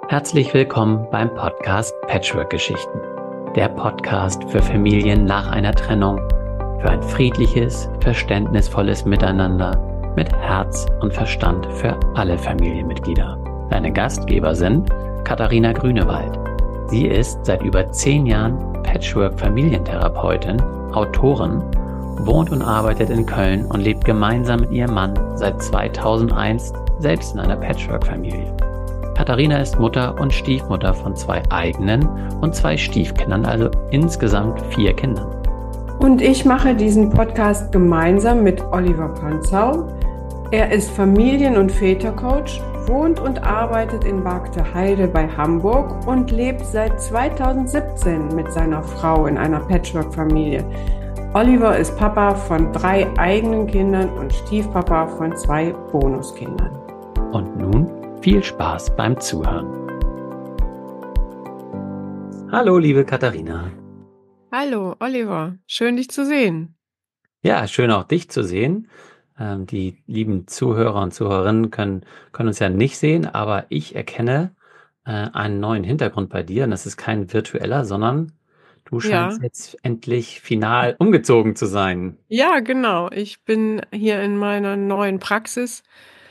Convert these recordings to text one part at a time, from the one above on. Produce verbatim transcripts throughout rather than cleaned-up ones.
Herzlich willkommen beim Podcast Patchwork-Geschichten. Der Podcast für Familien nach einer Trennung, für ein friedliches, verständnisvolles Miteinander mit Herz und Verstand für alle Familienmitglieder. Deine Gastgeber sind Katharina Grünewald. Sie ist seit über zehn Jahren Patchwork-Familientherapeutin, Autorin, wohnt und arbeitet in Köln und lebt gemeinsam mit ihrem Mann seit zweitausendeins selbst in einer Patchwork-Familie. Katharina ist Mutter und Stiefmutter von zwei eigenen und zwei Stiefkindern, also insgesamt vier Kindern. Und ich mache diesen Podcast gemeinsam mit Oliver Panzau. Er ist Familien- und Vätercoach, wohnt und arbeitet in Bargteheide bei Hamburg und lebt seit zweitausendsiebzehn mit seiner Frau in einer Patchwork-Familie. Oliver ist Papa von drei eigenen Kindern und Stiefpapa von zwei Bonuskindern. Und nun viel Spaß beim Zuhören. Hallo, liebe Katharina. Hallo, Oliver. Schön, dich zu sehen. Ja, schön auch dich zu sehen. Ähm, die lieben Zuhörer und Zuhörerinnen können, können uns ja nicht sehen, aber ich erkenne äh, einen neuen Hintergrund bei dir. Und das ist kein virtueller, sondern du scheinst Ja. jetzt endlich final umgezogen zu sein. Ja, genau. Ich bin hier in meiner neuen Praxis.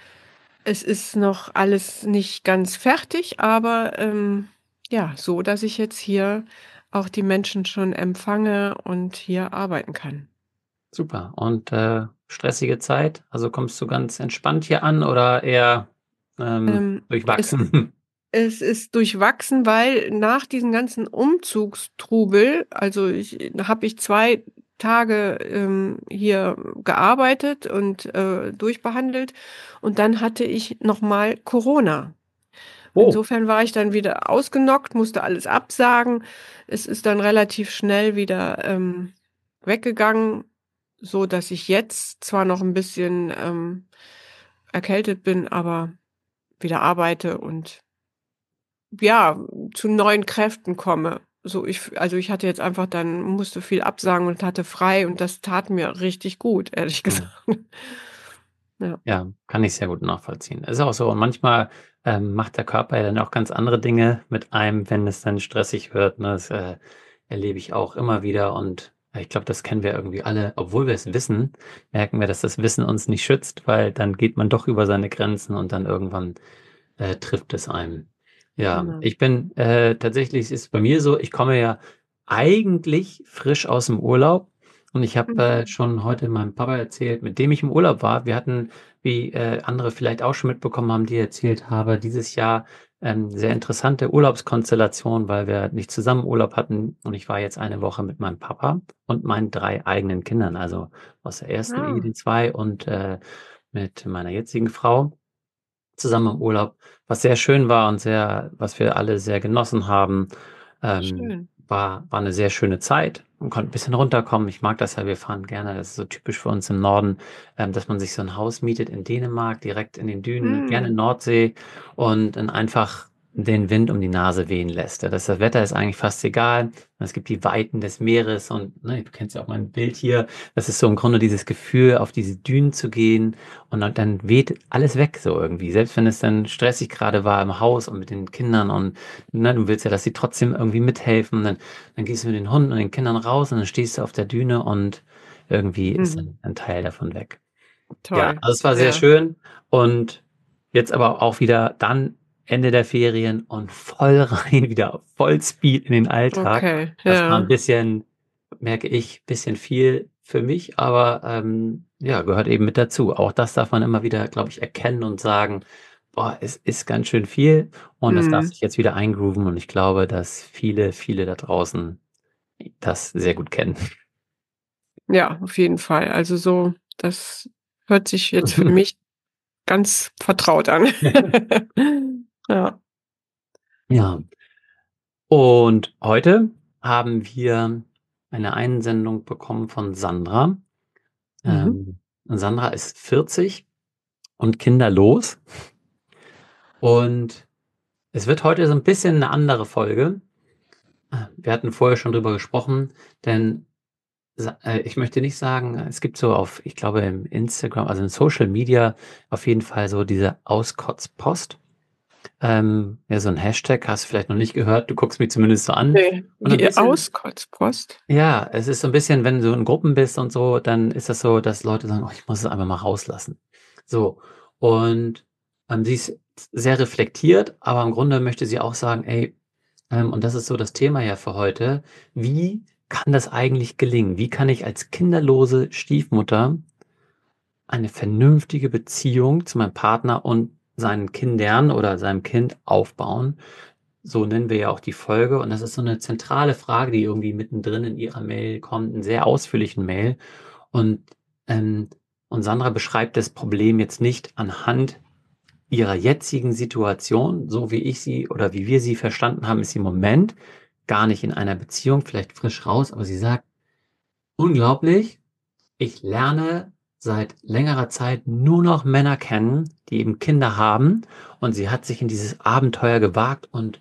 Es ist noch alles nicht ganz fertig, aber ähm, ja, so, dass ich jetzt hier auch die Menschen schon empfange und hier arbeiten kann. Super. Und äh, stressige Zeit? Also kommst du ganz entspannt hier an oder eher ähm, Ähm, es, durchwachsen? es ist durchwachsen, weil nach diesem ganzen Umzugstrubel, also ich, habe ich zwei Tage ähm, hier gearbeitet und äh, durchbehandelt und dann hatte ich nochmal Corona. Oh. Insofern war ich dann wieder ausgenockt, musste alles absagen. Es ist dann relativ schnell wieder ähm, weggegangen, so dass ich jetzt zwar noch ein bisschen ähm, erkältet bin, aber wieder arbeite und ja, zu neuen Kräften komme. So ich, also ich hatte jetzt einfach dann, musste viel absagen und hatte frei und das tat mir richtig gut, ehrlich Hm. gesagt. Ja. Ja, kann ich sehr gut nachvollziehen. Ist auch so. Und manchmal ähm, macht der Körper ja dann auch ganz andere Dinge mit einem, wenn es dann stressig wird. Ne? Das äh, erlebe ich auch immer wieder. Und ich glaube, das kennen wir irgendwie alle. Obwohl wir es wissen, merken wir, dass das Wissen uns nicht schützt, weil dann geht man doch über seine Grenzen und dann irgendwann äh, trifft es einem. Ja, Genau. ich bin äh, tatsächlich, es ist bei mir so, ich komme ja eigentlich frisch aus dem Urlaub. Und ich habe Mhm. äh, schon heute meinem Papa erzählt, mit dem ich im Urlaub war. Wir hatten, wie äh, andere vielleicht auch schon mitbekommen haben, die erzählt habe, dieses Jahr ähm, sehr interessante Urlaubskonstellation, weil wir nicht zusammen Urlaub hatten. Und ich war jetzt eine Woche mit meinem Papa und meinen drei eigenen Kindern, also aus der ersten Ehe Ah, die zwei und äh, mit meiner jetzigen Frau zusammen im Urlaub, was sehr schön war und sehr, was wir alle sehr genossen haben. Ähm, schön. war, war eine sehr schöne Zeit und konnte ein bisschen runterkommen. Ich mag das ja, wir fahren gerne, das ist so typisch für uns im Norden, ähm, dass man sich so ein Haus mietet in Dänemark, direkt in den Dünen, gerne Mhm. Nordsee und dann einfach den Wind um die Nase wehen lässt. Ja, das, das Wetter ist eigentlich fast egal. Es gibt die Weiten des Meeres und ne, du kennst ja auch mein Bild hier. Das ist so im Grunde dieses Gefühl, auf diese Dünen zu gehen und dann, dann weht alles weg so irgendwie. Selbst wenn es dann stressig gerade war im Haus und mit den Kindern und ne, du willst ja, dass sie trotzdem irgendwie mithelfen. Und dann, dann gehst du mit den Hunden und den Kindern raus und dann stehst du auf der Düne und irgendwie ist Mhm. dann ein Teil davon weg. Ja, Toll. also es war sehr Ja. schön und jetzt aber auch wieder dann Ende der Ferien und voll rein, wieder Vollspeed in den Alltag. Okay. Das war ein Ja. bisschen, merke ich, bisschen viel für mich, aber ähm, ja, gehört eben mit dazu. Auch das darf man immer wieder, glaube ich, erkennen und sagen, boah, es ist ganz schön viel und das darf Mhm. sich jetzt wieder eingrooven und ich glaube, dass viele, viele da draußen das sehr gut kennen. Ja, auf jeden Fall. Also so, das hört sich jetzt für mich ganz vertraut an. Ja. Ja. Und heute haben wir eine Einsendung bekommen von Sandra. Mhm. Ähm, Sandra ist vierzig und kinderlos. Und es wird heute so ein bisschen eine andere Folge. Wir hatten vorher schon drüber gesprochen, denn sa- äh, ich möchte nicht sagen, es gibt so auf, ich glaube im Instagram, also in Social Media auf jeden Fall so diese Auskotzpost. Ähm, ja, so ein Hashtag hast du vielleicht noch nicht gehört. Du guckst mich zumindest so an. Ne, Und ein die bisschen, Auskotzpost. ja, es ist so ein bisschen, wenn du in Gruppen bist und so, dann ist das so, dass Leute sagen, oh, ich muss es einfach mal rauslassen. So. Und ähm, sie ist sehr reflektiert, aber im Grunde möchte sie auch sagen, ey, ähm, und das ist so das Thema ja für heute, wie kann das eigentlich gelingen? Wie kann ich als kinderlose Stiefmutter eine vernünftige Beziehung zu meinem Partner und seinen Kindern oder seinem Kind aufbauen? So nennen wir ja auch die Folge. Und das ist so eine zentrale Frage, die irgendwie mittendrin in ihrer Mail kommt, einen sehr ausführlichen Mail. Und, ähm, und Sandra beschreibt das Problem jetzt nicht anhand ihrer jetzigen Situation, so wie ich sie oder wie wir sie verstanden haben, ist sie im Moment gar nicht in einer Beziehung, vielleicht frisch raus, aber sie sagt, unglaublich, ich lerne seit längerer Zeit nur noch Männer kennen, die eben Kinder haben, und sie hat sich in dieses Abenteuer gewagt und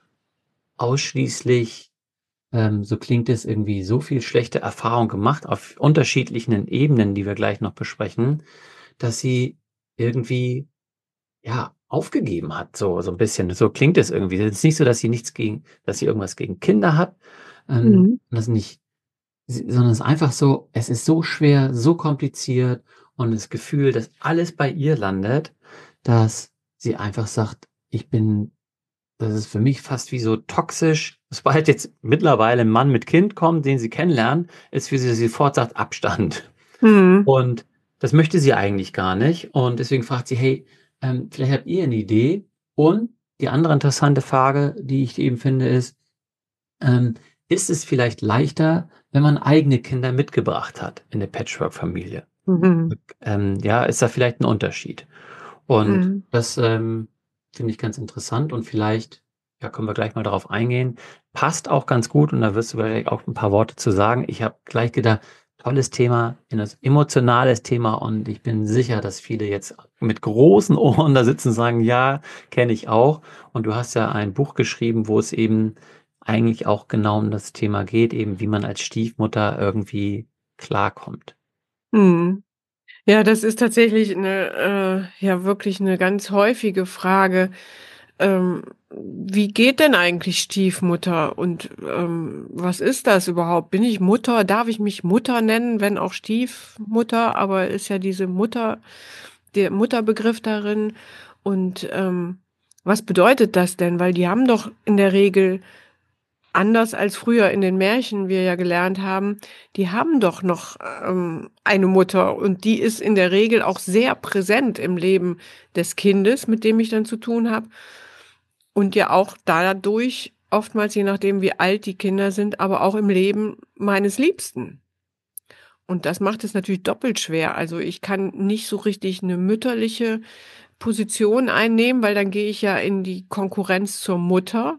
ausschließlich, ähm, so klingt es, irgendwie so viel schlechte Erfahrung gemacht auf unterschiedlichen Ebenen, die wir gleich noch besprechen, dass sie irgendwie, ja, aufgegeben hat, so so ein bisschen. So klingt es irgendwie. Es ist nicht so, dass sie nichts gegen dass sie irgendwas gegen Kinder hat, ähm, Mhm. das nicht s sondern es ist einfach so, es ist so schwer, so kompliziert, und das Gefühl, dass alles bei ihr landet, dass sie einfach sagt: „Ich bin das ist für mich fast wie so toxisch." Sobald jetzt mittlerweile 'n Mann mit Kind kommt, den sie kennenlernen, ist für sie, dass sie sofort sagt: „Abstand." Mhm. Und das möchte sie eigentlich gar nicht. Und deswegen fragt sie: „Hey, ähm, vielleicht habt ihr eine Idee?" Und die andere interessante Frage, die ich eben finde, ist, ähm, ist es vielleicht leichter, wenn man eigene Kinder mitgebracht hat in 'ne Patchwork-Familie? Mhm. Ähm, ja, ist da vielleicht ein Unterschied? Und Mhm. das, ähm, finde ich ganz interessant, und vielleicht, ja, können wir gleich mal darauf eingehen. Passt auch ganz gut, und da wirst du vielleicht auch ein paar Worte zu sagen. Ich habe gleich gedacht, tolles Thema, ein emotionales Thema, und ich bin sicher, dass viele jetzt mit großen Ohren da sitzen und sagen: „Ja, kenne ich auch." Und du hast ja ein Buch geschrieben, wo es eben eigentlich auch genau um das Thema geht, eben wie man als Stiefmutter irgendwie klarkommt. Mhm. Ja, das ist tatsächlich 'ne äh, ja wirklich 'ne ganz häufige Frage. Ähm, wie geht denn eigentlich Stiefmutter und, ähm, was ist das überhaupt? Bin ich Mutter? Darf ich mich Mutter nennen, wenn auch Stiefmutter? Aber ist ja diese Mutter der Mutterbegriff darin und, ähm, was bedeutet das denn? Weil die haben doch in der Regel anders als früher in den Märchen wir ja gelernt haben, die haben doch noch, ähm, eine Mutter und die ist in der Regel auch sehr präsent im Leben des Kindes, mit dem ich dann zu tun habe und ja auch dadurch oftmals, je nachdem, wie alt die Kinder sind, aber auch im Leben meines Liebsten. Und das macht es natürlich doppelt schwer. Also, ich kann nicht so richtig eine mütterliche Position einnehmen, weil dann gehe ich ja in die Konkurrenz zur Mutter.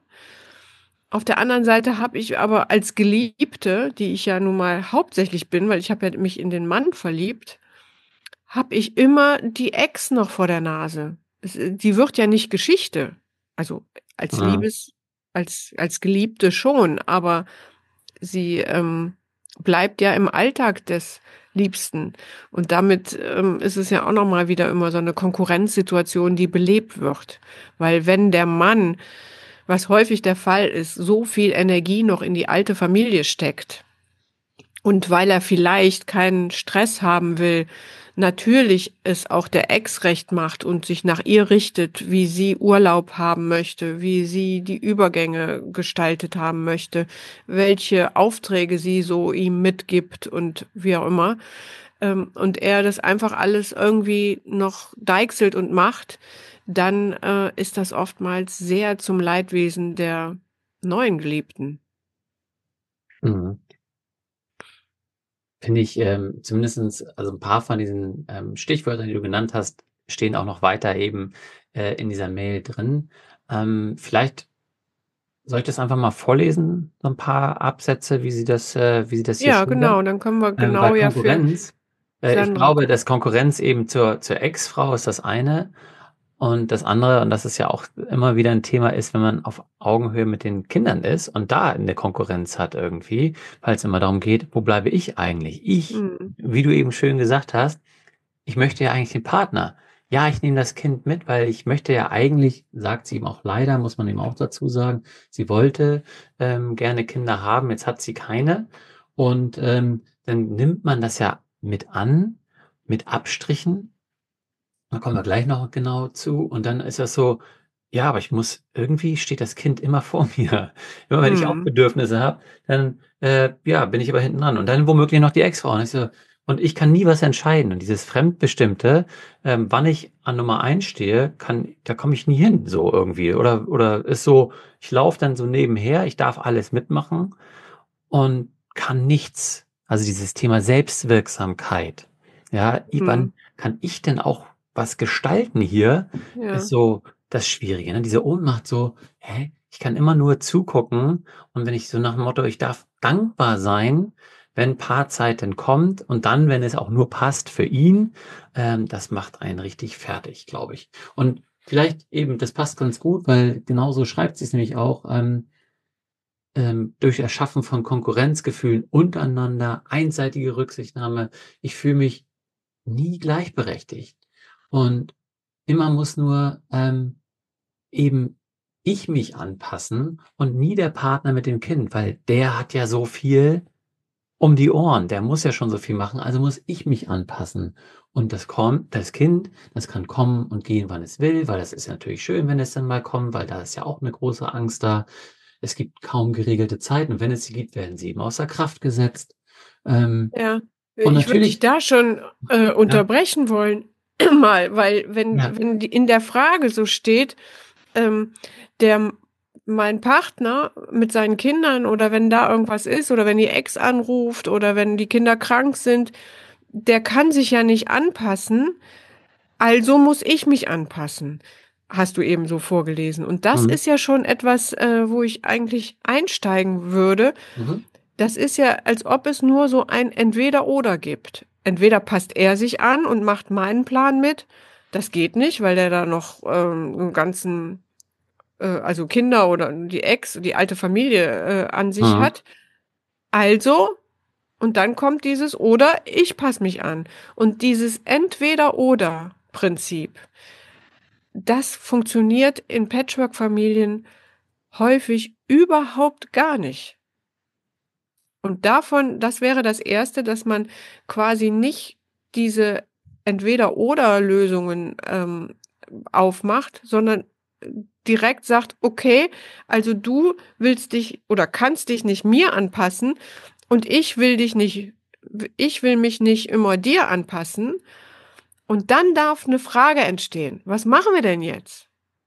Auf der anderen Seite habe ich aber als Geliebte, die ich ja nun mal hauptsächlich bin, weil ich habe ja mich in den Mann verliebt, habe ich immer die Ex noch vor der Nase. Es äh, die wird ja nicht Geschichte. Also, als Mhm. Liebes als als Geliebte schon, aber sie, ähm, bleibt ja im Alltag des Liebsten. Und damit, ähm, ist es ja auch noch mal wieder immer so 'ne Konkurrenzsituation, die belebt wird. Weil wenn der Mann, was häufig der Fall ist, so viel Energie noch in die alte Familie steckt und weil er vielleicht keinen Stress haben will, natürlich es auch der Ex recht macht und sich nach ihr richtet, wie sie Urlaub haben möchte, wie sie die Übergänge gestaltet haben möchte, welche Aufträge sie so ihm mitgibt und wie auch immer. Ähm, und er das einfach alles irgendwie noch deichselt und macht, dann, äh, ist das oftmals sehr zum Leidwesen der neuen Geliebten. Mhm. Finde ich, ähm, zumindestens, also ein paar von diesen, ähm, Stichwörtern, die du genannt hast, stehen auch noch weiter eben, äh, in dieser Mail drin. Ähm, vielleicht soll ich das einfach mal vorlesen, so ein paar Absätze, wie sie das äh, wie sie das hier Ja, schildert? genau, dann können wir Ähm, genau weil ja für Konkurrenz äh, ich Sandra glaube, dass gucken. Konkurrenz eben zur zur Ex-Frau ist das eine, und das andere, und das ist ja auch immer wieder ein Thema, ist, wenn man auf Augenhöhe mit den Kindern ist und da eine Konkurrenz hat irgendwie, weil es immer darum geht: „Wo bleibe ich eigentlich?" Ich, Mhm. wie du eben schön gesagt hast, ich möchte ja eigentlich den Partner. ja, ich nehme das Kind mit, weil ich möchte ja eigentlich, sagt sie ihm auch leider, muss man ihm auch dazu sagen, sie wollte ähm, gerne Kinder haben, jetzt hat sie keine. Und ähm, dann nimmt man das ja mit an, mit Abstrichen. Da kommen wir gleich noch genau zu. Und dann ist das so, ja, aber ich muss, irgendwie steht das Kind immer vor mir. Immer wenn ich auch Hm. Bedürfnisse habe, dann äh, ja, bin ich aber hinten dran. Und dann womöglich noch die Ex-Frau. Und ich so, und ich kann nie was entscheiden. Und dieses Fremdbestimmte, ähm, wann ich an Nummer eins stehe, kann, da komme ich nie hin, so irgendwie. Oder, oder ist so, ich laufe dann so nebenher, ich darf alles mitmachen und kann nichts. Also dieses Thema Selbstwirksamkeit. Ja, i- Hm. wann kann ich denn auch was gestalten hier, ist Ja. so das Schwierige, ne? Diese Ohnmacht so, hä? Ich kann immer nur zugucken und wenn ich so nach dem Motto, ich darf dankbar sein, wenn Paarzeit denn kommt und dann, wenn es auch nur passt für ihn, ähm, das macht einen richtig fertig, glaube ich. Und vielleicht eben, das passt ganz gut, weil genauso schreibt sie es nämlich auch, ähm, ähm, durch Erschaffen von Konkurrenzgefühlen untereinander, einseitige Rücksichtnahme. Ich fühle mich nie gleichberechtigt. Und immer muss nur ähm, eben ich mich anpassen und nie der Partner mit dem Kind, weil der hat ja so viel um die Ohren, der muss ja schon so viel machen, also muss ich mich anpassen. Und das kommt, das Kind, das kann kommen und gehen, wann es will, weil das ist ja natürlich schön, wenn es dann mal kommt, weil da ist ja auch eine große Angst da. Es gibt kaum geregelte Zeiten und wenn es sie gibt, werden sie eben außer Kraft gesetzt. Ähm, Ja, und ich würde dich natürlich, da schon äh, ja, unterbrechen wollen, mal, weil wenn, ja, wenn die in der Frage so steht, ähm, der mein Partner mit seinen Kindern oder wenn da irgendwas ist oder wenn die Ex anruft oder wenn die Kinder krank sind, der kann sich ja nicht anpassen, also muss ich mich anpassen, hast du eben so vorgelesen. Und das mhm, ist ja schon etwas, äh, wo ich eigentlich einsteigen würde. mhm, Das ist ja, als ob es nur so ein Entweder-Oder gibt. Entweder passt er sich an und macht meinen Plan mit. Das geht nicht, weil der da noch ähm, einen ganzen, äh, also Kinder oder die Ex, die alte Familie äh, an sich mhm. hat. Also, und dann kommt dieses Oder, ich passe mich an. Und dieses Entweder-Oder-Prinzip, das funktioniert in Patchwork-Familien häufig überhaupt gar nicht. Und davon, das wäre das Erste, dass man quasi nicht diese Entweder-oder-Lösungen ähm, aufmacht, sondern direkt sagt, okay, also du willst dich oder kannst dich nicht mir anpassen und ich will dich nicht, ich will mich nicht immer dir anpassen. Und dann darf eine Frage entstehen. Was machen wir denn jetzt?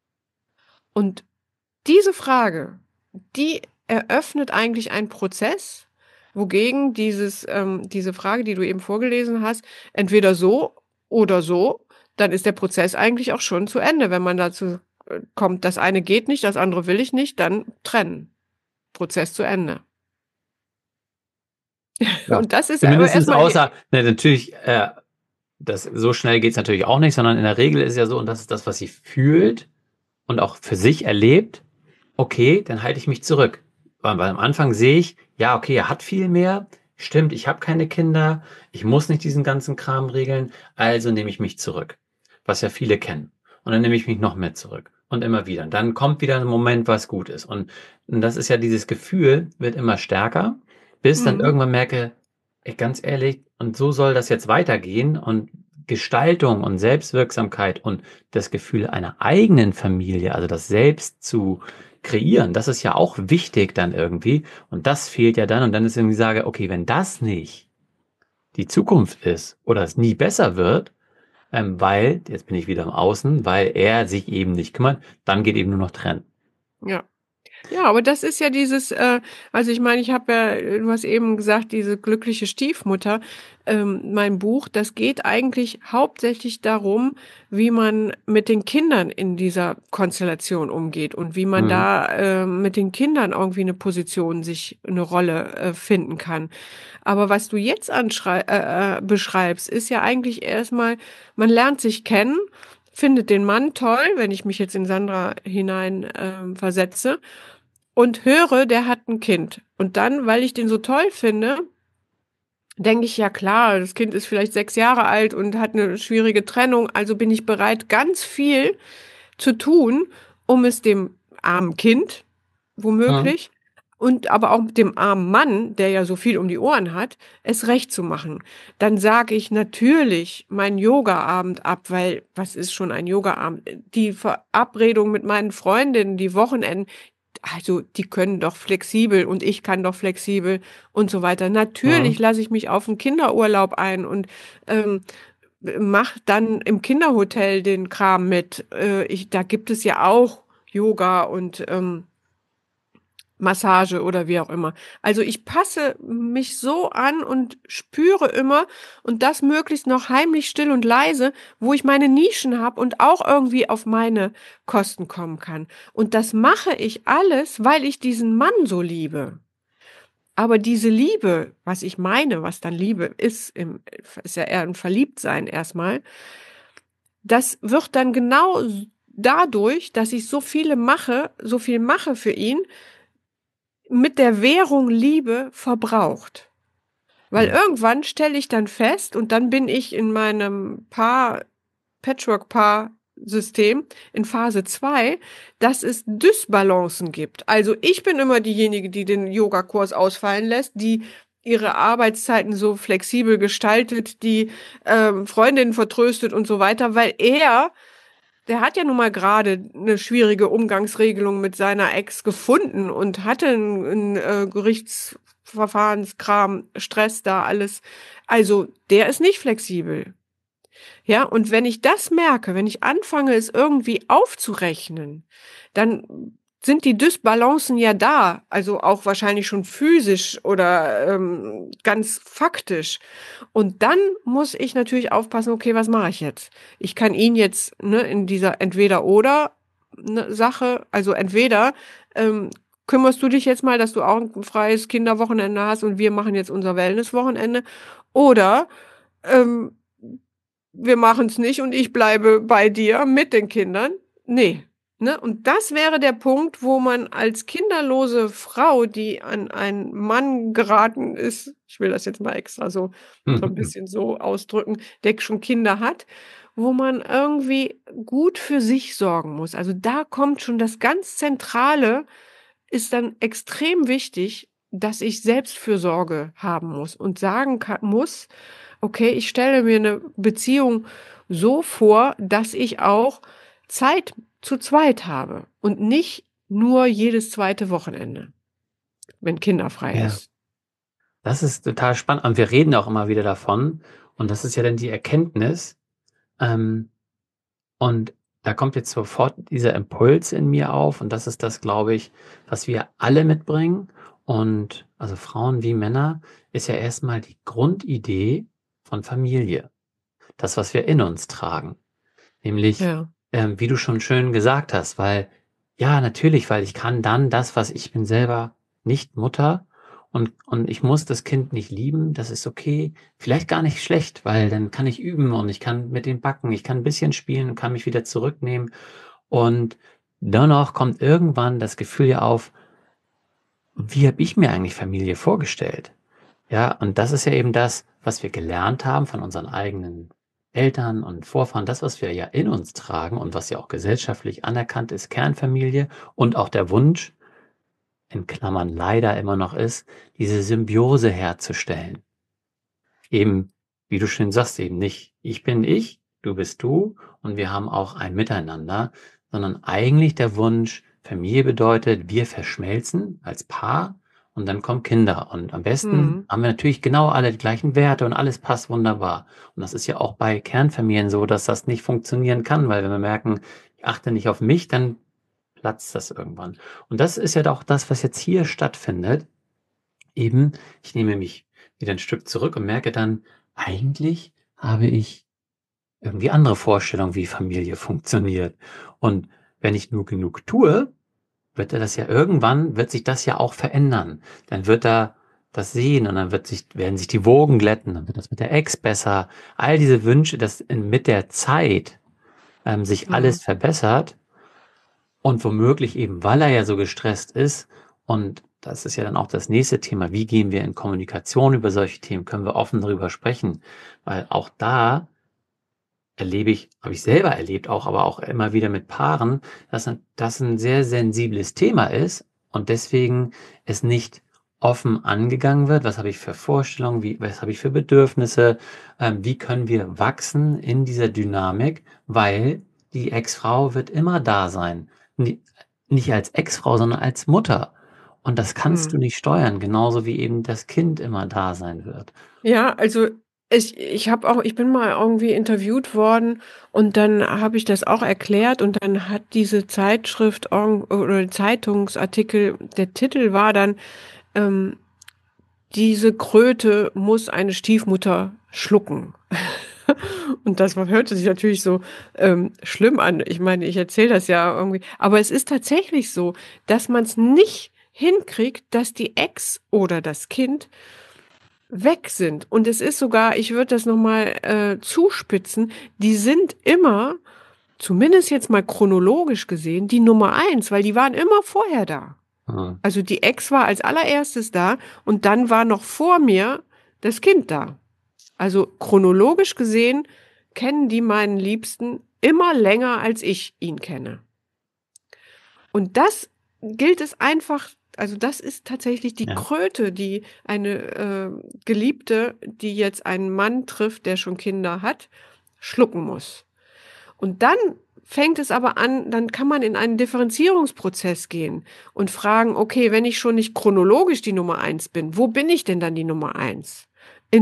Und diese Frage, die eröffnet eigentlich einen Prozess, wogegen dieses, ähm, diese Frage, die du eben vorgelesen hast, entweder so oder so, dann ist der Prozess eigentlich auch schon zu Ende. Wenn man dazu äh, kommt, das eine geht nicht, das andere will ich nicht, dann trennen. Prozess zu Ende. Ja. Und das ist aber Zumindestens erstmal, außer, ne, natürlich, äh, das, so schnell geht's natürlich auch nicht, sondern in der Regel ist ja so, und das ist das, was sie fühlt und auch für sich erlebt, okay, dann halte ich mich zurück. Weil, weil am Anfang sehe ich, ja, okay, er hat viel mehr, stimmt, ich habe keine Kinder, ich muss nicht diesen ganzen Kram regeln, also nehme ich mich zurück. Was ja viele kennen. Und dann nehme ich mich noch mehr zurück. Und immer wieder. Und dann kommt wieder ein Moment, was gut ist. Und, und das ist ja dieses Gefühl, wird immer stärker, bis dann hm, irgendwann merke, ey, ganz ehrlich, und so soll das jetzt weitergehen. Und Gestaltung und Selbstwirksamkeit und das Gefühl einer eigenen Familie, also das Selbst zu kreieren, das ist ja auch wichtig dann irgendwie. Und das fehlt ja dann. Und dann ist irgendwie sage, okay, wenn das nicht die Zukunft ist oder es nie besser wird, ähm, weil, jetzt bin ich wieder im Außen, weil er sich eben nicht kümmert, dann geht eben nur noch trennen. ja. Ja, aber das ist ja dieses, äh, also ich meine, ich habe ja, äh, du hast eben gesagt, diese glückliche Stiefmutter, ähm, mein Buch, das geht eigentlich hauptsächlich darum, wie man mit den Kindern in dieser Konstellation umgeht und wie man Mhm. da äh, mit den Kindern irgendwie eine Position, sich eine Rolle äh, finden kann. Aber was du jetzt anschrei äh, äh, beschreibst, ist ja eigentlich erstmal, man lernt sich kennen, findet den Mann toll, wenn ich mich jetzt in Sandra hinein ähm, versetze und höre, der hat ein Kind. Und dann, weil ich den so toll finde, denke ich, ja klar, das Kind ist vielleicht sechs Jahre alt und hat eine schwierige Trennung, also bin ich bereit, ganz viel zu tun, um es dem armen Kind Mhm. womöglich und aber auch dem armen Mann, der ja so viel um die Ohren hat, es recht zu machen. Dann sage ich natürlich meinen Yogaabend ab, weil was ist schon ein Yogaabend? Die Verabredung mit meinen Freundinnen, die Wochenenden, also die können doch flexibel und ich kann doch flexibel und so weiter. Natürlich Mhm. lasse ich mich auf einen Kinderurlaub ein und ähm, mach dann im Kinderhotel den Kram mit. Äh, ich, da gibt es ja auch Yoga und ähm, Massage oder wie auch immer. Also ich passe mich so an und spüre immer und das möglichst noch heimlich still und leise, wo ich meine Nischen habe und auch irgendwie auf meine Kosten kommen kann. Und das mache ich alles, weil ich diesen Mann so liebe. Aber diese Liebe, was ich meine, was dann Liebe ist, im, ist ja eher ein Verliebtsein erstmal, das wird dann genau dadurch, dass ich so viele mache, so viel mache für ihn, mit der Währung Liebe verbraucht. Weil Mhm. irgendwann stelle ich dann fest, und dann bin ich in meinem Paar, Patchwork-Paar-System in Phase zwei, dass es Dysbalancen gibt. Also ich bin immer diejenige, die den Yogakurs ausfallen lässt, die ihre Arbeitszeiten so flexibel gestaltet, die ähm, Freundinnen vertröstet und so weiter, weil er der hat ja nun mal gerade eine schwierige Umgangsregelung mit seiner Ex gefunden und hatte einen äh, Gerichtsverfahrenskram, Stress da, alles. Also, der ist nicht flexibel. Ja, und wenn ich das merke, wenn ich anfange, es irgendwie aufzurechnen, dann sind die Dysbalancen ja da, also auch wahrscheinlich schon physisch oder ähm, ganz faktisch. Und dann muss ich natürlich aufpassen, okay, was mache ich jetzt? Ich kann ihn jetzt ne, in dieser Entweder-oder ne, Sache, also entweder ähm, kümmerst du dich jetzt mal, dass du auch ein freies Kinderwochenende hast und wir machen jetzt unser Wellnesswochenende, oder ähm, wir machen es nicht und ich bleibe bei dir mit den Kindern. Nee. Ne? Und das wäre der Punkt, wo man als kinderlose Frau, die an einen Mann geraten ist, ich will das jetzt mal extra so, so ein Mhm. bisschen so ausdrücken, der schon Kinder hat, wo man irgendwie gut für sich sorgen muss. Also da kommt schon das ganz Zentrale, ist dann extrem wichtig, dass ich Selbstfürsorge haben muss und sagen kann, muss, okay, ich stelle mir eine Beziehung so vor, dass ich auch Zeit zu zweit habe und nicht nur jedes zweite Wochenende, wenn kinderfrei Ja, ist. das ist total spannend. Und wir reden auch immer wieder davon. Und das ist ja dann die Erkenntnis. Ähm, und da kommt jetzt sofort dieser Impuls in mir auf. Und das ist das, glaube ich, was wir alle mitbringen. Und also Frauen wie Männer ist ja erstmal die Grundidee von Familie. Das, was wir in uns tragen. Nämlich, Ja. ähm, wie du schon schön gesagt hast, weil, ja, natürlich, weil ich kann dann das, was ich bin selber nicht Mutter und, und ich muss das Kind nicht lieben, das ist okay. Vielleicht gar nicht schlecht, weil dann kann ich üben und ich kann mit den backen, ich kann ein bisschen spielen und kann mich wieder zurücknehmen. Und dennoch kommt irgendwann das Gefühl ja auf, wie habe ich mir eigentlich Familie vorgestellt? Ja, und das ist ja eben das, was wir gelernt haben von unseren eigenen Eltern und Vorfahren, das, was wir ja in uns tragen und was ja auch gesellschaftlich anerkannt ist, Kernfamilie und auch der Wunsch, in Klammern leider immer noch ist, diese Symbiose herzustellen. Eben, wie du schön sagst, eben nicht ich bin ich, du bist du und wir haben auch ein Miteinander, sondern eigentlich der Wunsch, Familie bedeutet, wir verschmelzen als Paar und dann kommen Kinder. Und am besten Hm. haben wir natürlich genau alle die gleichen Werte und alles passt wunderbar. Und das ist ja auch bei Kernfamilien so, dass das nicht funktionieren kann, weil wenn wir merken, ich achte nicht auf mich, dann platzt das irgendwann. Und das ist ja auch das, was jetzt hier stattfindet. Eben, ich nehme mich wieder ein Stück zurück und merke dann, eigentlich habe ich irgendwie andere Vorstellungen, wie Familie funktioniert. Und wenn ich nur genug tue, wird er das ja irgendwann, wird sich das ja auch verändern. Dann wird er das sehen und dann wird sich, werden sich die Wogen glätten, dann wird das mit der Ex besser. All diese Wünsche, dass in, mit der Zeit ähm, sich Hm. alles verbessert und womöglich eben, weil er ja so gestresst ist und das ist ja dann auch das nächste Thema. Wie gehen wir in Kommunikation über solche Themen? Können wir offen darüber sprechen? Weil auch da erlebe ich, habe ich selber erlebt auch, aber auch immer wieder mit Paaren, dass das ein sehr sensibles Thema ist und deswegen es nicht offen angegangen wird. Was habe ich für Vorstellungen? Wie, was habe ich für Bedürfnisse? Ähm, wie können wir wachsen in dieser Dynamik? Weil die Ex-Frau wird immer da sein. Ni- Nicht als Ex-Frau, sondern als Mutter. Und das kannst du Hm. nicht steuern, genauso wie eben das Kind immer da sein wird. Ja, also ich, ich habe auch, ich bin mal irgendwie interviewt worden und dann habe ich das auch erklärt und dann hat diese Zeitschrift irgend- oder Zeitungsartikel, der Titel war dann, ähm, diese Kröte muss eine Stiefmutter schlucken. Und das hörte sich natürlich so ähm, schlimm an. Ich meine, ich erzähle das ja irgendwie, aber es ist tatsächlich so, dass man es nicht hinkriegt, dass die Ex oder das Kind weg sind. Und es ist sogar, ich würde das nochmal äh, zuspitzen, die sind immer, zumindest jetzt mal chronologisch gesehen, die Nummer eins, weil die waren immer vorher da. Hm. Also die Ex war als allererstes da und dann war noch vor mir das Kind da. Also chronologisch gesehen kennen die meinen Liebsten immer länger, als ich ihn kenne. Und das gilt es einfach, also das ist tatsächlich die Ja. Kröte, die eine äh, Geliebte, die jetzt einen Mann trifft, der schon Kinder hat, schlucken muss. Und dann fängt es aber an, dann kann man in einen Differenzierungsprozess gehen und fragen, okay, wenn ich schon nicht chronologisch die Nummer eins bin, wo bin ich denn dann die Nummer eins? In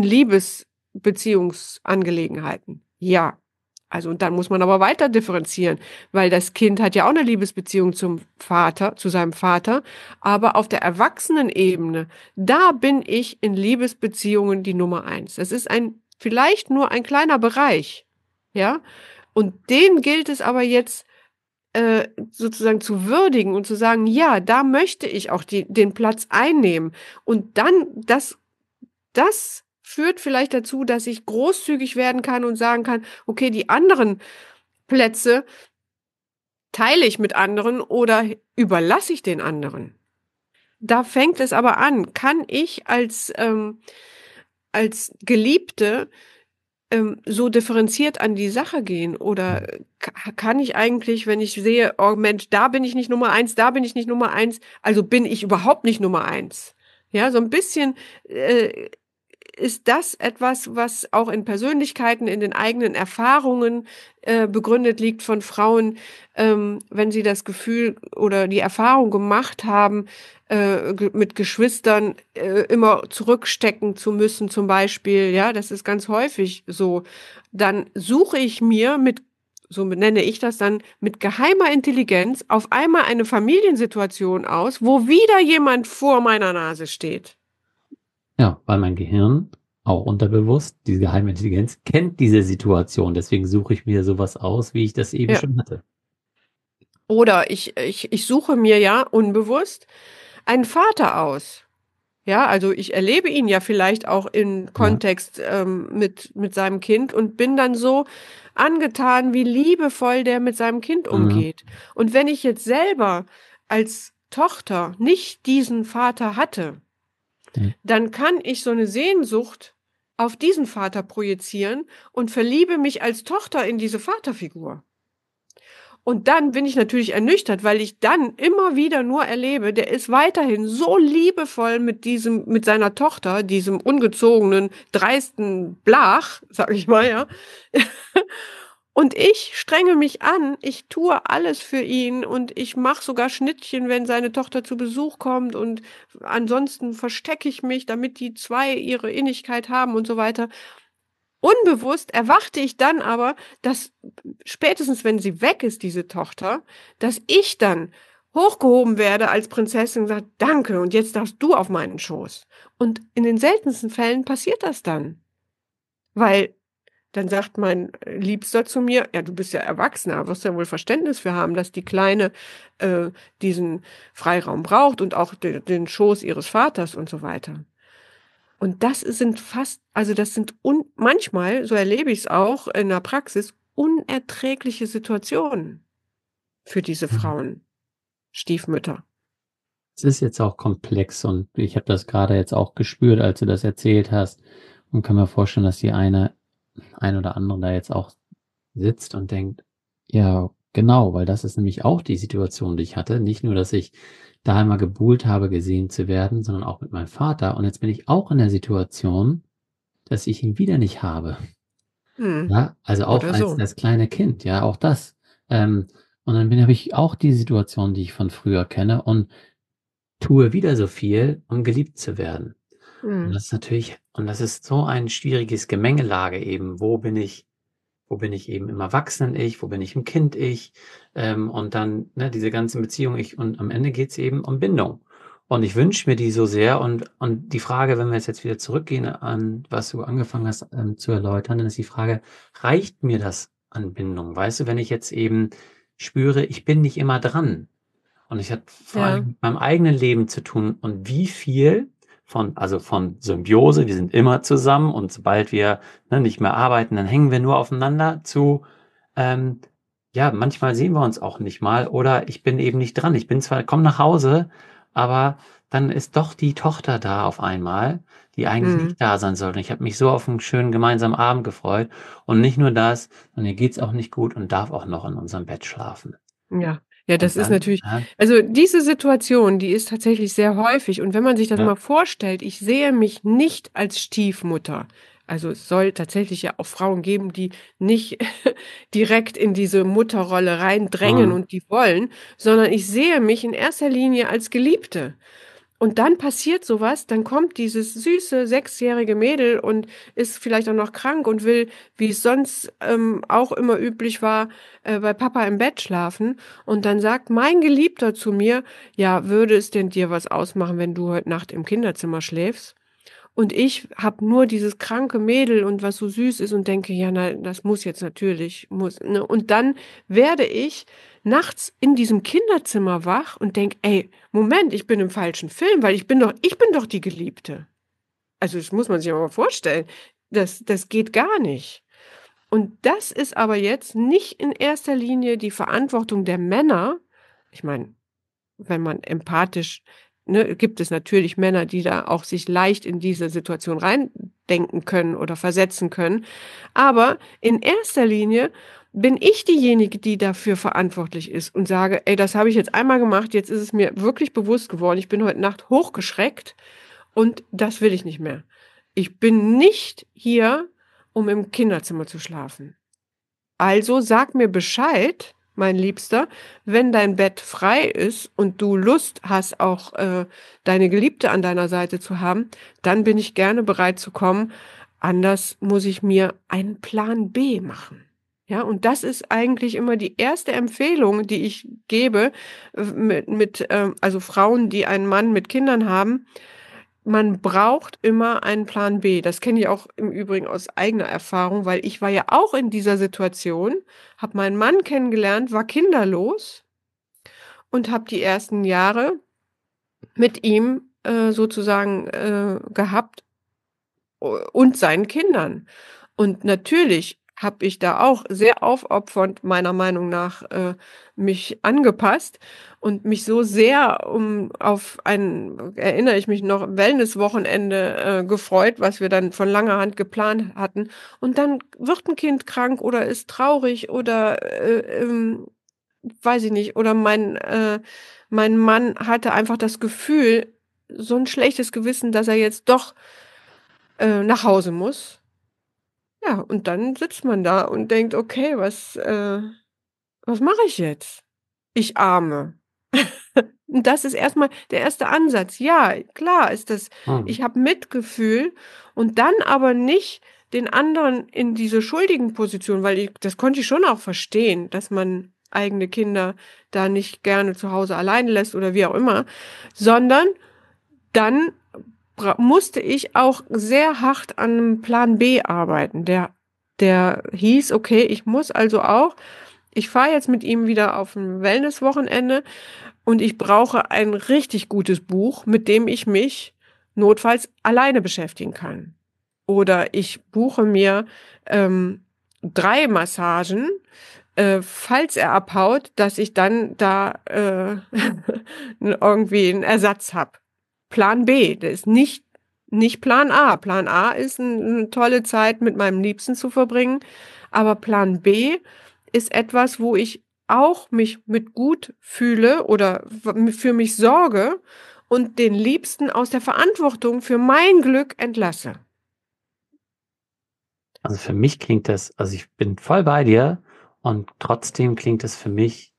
Liebesbeziehungsangelegenheiten. Ja. Also, und dann muss man aber weiter differenzieren, weil das Kind hat ja auch eine Liebesbeziehung zum Vater, zu seinem Vater, aber auf der Erwachsenenebene, da bin ich in Liebesbeziehungen die Nummer eins. Das ist ein, vielleicht nur ein kleiner Bereich, ja, und den gilt es aber jetzt äh, sozusagen zu würdigen und zu sagen, ja, da möchte ich auch die, den Platz einnehmen. Und dann, das, das führt vielleicht dazu, dass ich großzügig werden kann und sagen kann, okay, die anderen Plätze teile ich mit anderen oder überlasse ich den anderen. Da fängt es aber an. Kann ich als, ähm, als Geliebte ähm, so differenziert an die Sache gehen? Oder ka- kann ich eigentlich, wenn ich sehe, oh Mensch, da bin ich nicht Nummer eins, da bin ich nicht Nummer eins, also bin ich überhaupt nicht Nummer eins? Ja, so ein bisschen äh, ist das etwas, was auch in Persönlichkeiten, in den eigenen Erfahrungen äh, begründet liegt von Frauen, ähm, wenn sie das Gefühl oder die Erfahrung gemacht haben, äh, ge- mit Geschwistern äh, immer zurückstecken zu müssen, zum Beispiel, ja, das ist ganz häufig so, dann suche ich mir mit, so nenne ich das dann, mit geheimer Intelligenz auf einmal eine Familiensituation aus, wo wieder jemand vor meiner Nase steht. Ja, weil mein Gehirn, auch unterbewusst, diese geheime Intelligenz, kennt diese Situation. Deswegen suche ich mir sowas aus, wie ich das eben Ja. schon hatte. Oder ich, ich, ich suche mir ja unbewusst einen Vater aus. Ja, also ich erlebe ihn ja vielleicht auch in Ja. Kontext ähm, mit, mit seinem Kind und bin dann so angetan, wie liebevoll der mit seinem Kind Mhm. umgeht. Und wenn ich jetzt selber als Tochter nicht diesen Vater hatte, Ja. dann kann ich so eine Sehnsucht auf diesen Vater projizieren und verliebe mich als Tochter in diese Vaterfigur. Und dann bin ich natürlich ernüchtert, weil ich dann immer wieder nur erlebe, der ist weiterhin so liebevoll mit diesem, mit seiner Tochter, diesem ungezogenen, dreisten Blach, sag ich mal, ja. Und ich strenge mich an, ich tue alles für ihn und ich mache sogar Schnittchen, wenn seine Tochter zu Besuch kommt und ansonsten verstecke ich mich, damit die zwei ihre Innigkeit haben und so weiter. Unbewusst erwachte ich dann aber, dass spätestens wenn sie weg ist, diese Tochter, dass ich dann hochgehoben werde als Prinzessin und sage, danke, und jetzt darfst du auf meinen Schoß. Und in den seltensten Fällen passiert das dann. Weil dann sagt mein Liebster zu mir, ja, du bist ja Erwachsener, wirst ja wohl Verständnis für haben, dass die Kleine äh, diesen Freiraum braucht und auch de den Schoß ihres Vaters und so weiter. Und das sind fast, also das sind un manchmal, so erlebe ich es auch in der Praxis, unerträgliche Situationen für diese Frauen, Stiefmütter. Es ist jetzt auch komplex und ich habe das gerade jetzt auch gespürt, als du das erzählt hast und kann mir vorstellen, dass die eine ein oder andere da jetzt auch sitzt und denkt: „Ja, genau, weil das ist nämlich auch die Situation, die ich hatte. Nicht nur, dass ich da einmal gebuhlt habe, gesehen zu werden, sondern auch mit meinem Vater. Und jetzt bin ich auch in der Situation, dass ich ihn wieder nicht habe." Mhm. Ja, also auch Oder als so. das kleine Kind, ja, auch das. Ähm, und dann bin habe ich auch die Situation, die ich von früher kenne und tue wieder so viel, um geliebt zu werden. Und Mhm. das ist natürlich und das ist so ein schwieriges Gemengelage eben. Wo bin ich wo bin ich eben im Erwachsenen-Ich, wo bin ich im Kind-Ich? Ähm, und dann, ne, diese ganzen Beziehungen ich und am Ende geht's eben um Bindung. Und ich wünsche mir die so sehr und und die Frage, wenn wir jetzt jetzt wieder zurückgehen an was du angefangen hast, ähm, zu erläutern, dann ist die Frage: Reicht mir das an Bindung? Weißt du, wenn ich jetzt eben spüre, ich bin nicht immer dran und ich habe vor Ja. allem mit meinem eigenen Leben zu tun und wie viel von also von Symbiose, wir sind immer zusammen und sobald wir, ne, nicht mehr arbeiten, dann hängen wir nur aufeinander zu, ähm, ja, manchmal sehen wir uns auch nicht mal oder ich bin eben nicht dran. Ich bin zwar komme nach Hause, aber dann ist doch die Tochter da auf einmal, die eigentlich Mhm. nicht da sein sollte. Ich habe mich so auf 'n schönen gemeinsamen Abend gefreut und nicht nur das, sondern ihr geht's auch nicht gut und darf auch noch in unserem Bett schlafen. Ja. Ja, das Und ist dann, natürlich ja, also, diese Situation, die ist tatsächlich sehr häufig. Und wenn man sich das ja, mal vorstellt, ich sehe mich nicht als Stiefmutter. Also, es soll tatsächlich ja auch Frauen geben, die nicht direkt in diese Mutterrolle reindrängen mhm, und die wollen, sondern ich sehe mich in erster Linie als Geliebte. Und dann passiert so was, dann kommt dieses süße sechsjährige Mädel und ist vielleicht auch noch krank und will, wie es sonst, ähm, auch immer üblich war, äh, bei Papa im Bett schlafen. Und dann sagt mein Geliebter zu mir: „Ja, würde es denn dir was ausmachen, wenn du heute Nacht im Kinderzimmer schläfst?" Und ich habe nur dieses kranke Mädel und was so süß ist und denke: „Ja, na, das muss jetzt natürlich, muss", ne? Und dann werde ich nachts in diesem Kinderzimmer wach und denke: „Ey, Moment, ich bin im falschen Film, weil ich bin doch ich bin doch die Geliebte." Also, das muss man sich mal vorstellen. Das das geht gar nicht. Und das ist aber jetzt nicht in erster Linie die Verantwortung der Männer. Ich meine, wenn man empathisch, ne, gibt es natürlich Männer, die da auch sich leicht in diese Situation reindenken können oder versetzen können. Aber in erster Linie bin ich diejenige, die dafür verantwortlich ist und sage: „Ey, das habe ich jetzt einmal gemacht, jetzt ist es mir wirklich bewusst geworden. Ich bin heute Nacht hochgeschreckt und das will ich nicht mehr. Ich bin nicht hier, um im Kinderzimmer zu schlafen. Also sag mir Bescheid, mein Liebster, wenn dein Bett frei ist und du Lust hast, auch, äh, deine Geliebte an deiner Seite zu haben, dann bin ich gerne bereit zu kommen. Anders muss ich mir einen Plan B machen." Ja, und das ist eigentlich immer die erste Empfehlung, die ich gebe, äh, mit mit, ähm also Frauen, die einen Mann mit Kindern haben. Man braucht immer einen Plan B. Das kenne ich auch im Übrigen aus eigener Erfahrung, weil ich war ja auch in dieser Situation, habe meinen Mann kennengelernt, war kinderlos und habe die ersten Jahre mit ihm, äh, sozusagen, äh, gehabt, u und seinen Kindern. Und natürlich habe ich da auch sehr aufopfernd meiner Meinung nach, äh, mich angepasst und mich so sehr um auf ein erinnere ich mich noch, Wellness-Wochenende, äh, gefreut, was wir dann von langer Hand geplant hatten. Und dann wird 'n Kind krank oder ist traurig oder, äh, ähm, weiß ich nicht, oder mein äh, mein Mann hatte einfach das Gefühl, so 'n schlechtes Gewissen, dass er jetzt doch, äh, nach Hause muss. Ja, und dann sitzt man da und denkt: „Okay, was, äh was mache ich jetzt? Ich Arme." Und das ist erst mal der erste Ansatz. Ja, klar ist das, mhm. ich habe Mitgefühl und dann aber nicht den anderen in diese schuldigen Position, weil ich das konnte ich schon auch verstehen, dass man eigene Kinder da nicht gerne zu Hause alleine lässt oder wie auch immer, sondern dann bra musste ich auch sehr hart an 'nem Plan B arbeiten. Der der hieß: „Okay, ich muss also auch ich fahre jetzt mit ihm wieder auf 'n Wellness-Wochenende und ich brauche ein richtig gutes Buch, mit dem ich mich notfalls alleine beschäftigen kann." Oder ich buche mir, ähm, drei Massagen, äh, falls er abhaut, dass ich dann da äh, irgendwie einen Ersatz habe. Plan B, der ist nicht nicht Plan A. Plan A ist 'n 'ne tolle Zeit mit meinem Liebsten zu verbringen, aber Plan B ist etwas, wo ich auch mich mit gut fühle oder w für mich sorge und den Liebsten aus der Verantwortung für mein Glück entlasse. Also für mich klingt das, also ich bin voll bei dir und trotzdem klingt es für mich,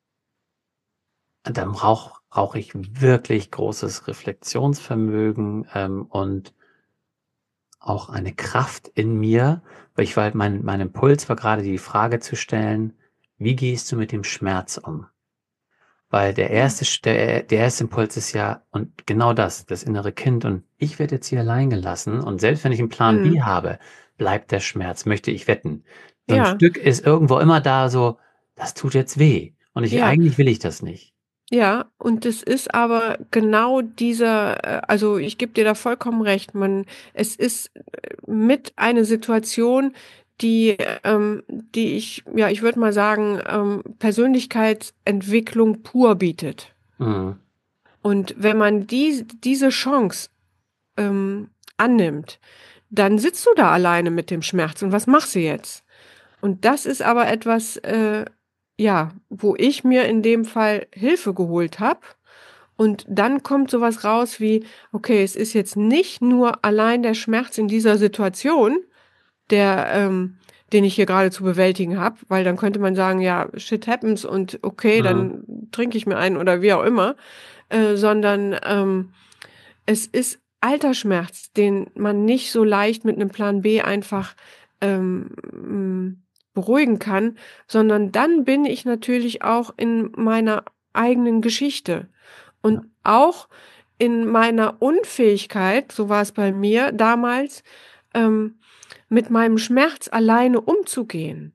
dann brauche brauche ich wirklich großes Reflexionsvermögen, ähm, und auch eine Kraft in mir, weil ich war halt mein mein Impuls war gerade die Frage zu stellen: „Wie gehst du mit dem Schmerz um?“ Weil der Ja. erste Sch der der erste Impuls ist ja und genau das, das innere Kind und ich werde jetzt hier allein gelassen und selbst wenn ich 'n Plan Mhm. B habe, bleibt der Schmerz, möchte ich wetten. So 'n Ja, Stück ist irgendwo immer da so: „Das tut jetzt weh“ und ich ja. eigentlich will ich das nicht. Ja, und es ist aber genau dieser äh, also, ich gebe dir da vollkommen recht. Man es ist, äh, mit eine Situation, die, ähm die ich ja, ich würde mal sagen, ähm, Persönlichkeitsentwicklung pur bietet. Mhm, Und wenn man dies diese Chance, ähm, annimmt, dann sitzt du da alleine mit dem Schmerz und was machst du jetzt? Und das ist aber etwas, äh, ja, wo ich mir in dem Fall Hilfe geholt habe. Und dann kommt so was raus wie: „Okay, es ist jetzt nicht nur allein der Schmerz in dieser Situation, der ähm, den ich hier grade zu bewältigen habe“, weil dann könnte man sagen: „Ja, shit happens und okay, mhm, dann trinke ich mir einen“ oder wie auch immer, äh, sondern, ähm, es ist alter Schmerz, den man nicht so leicht mit 'nem Plan B einfach, ähm, hm, beruhigen kann, sondern dann bin ich natürlich auch in meiner eigenen Geschichte ja, und auch in meiner Unfähigkeit, so war es bei mir damals, ähm, mit meinem Schmerz alleine umzugehen.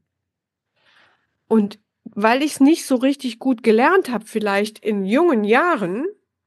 Und weil ich's nicht so richtig gut gelernt habe, vielleicht in jungen Jahren,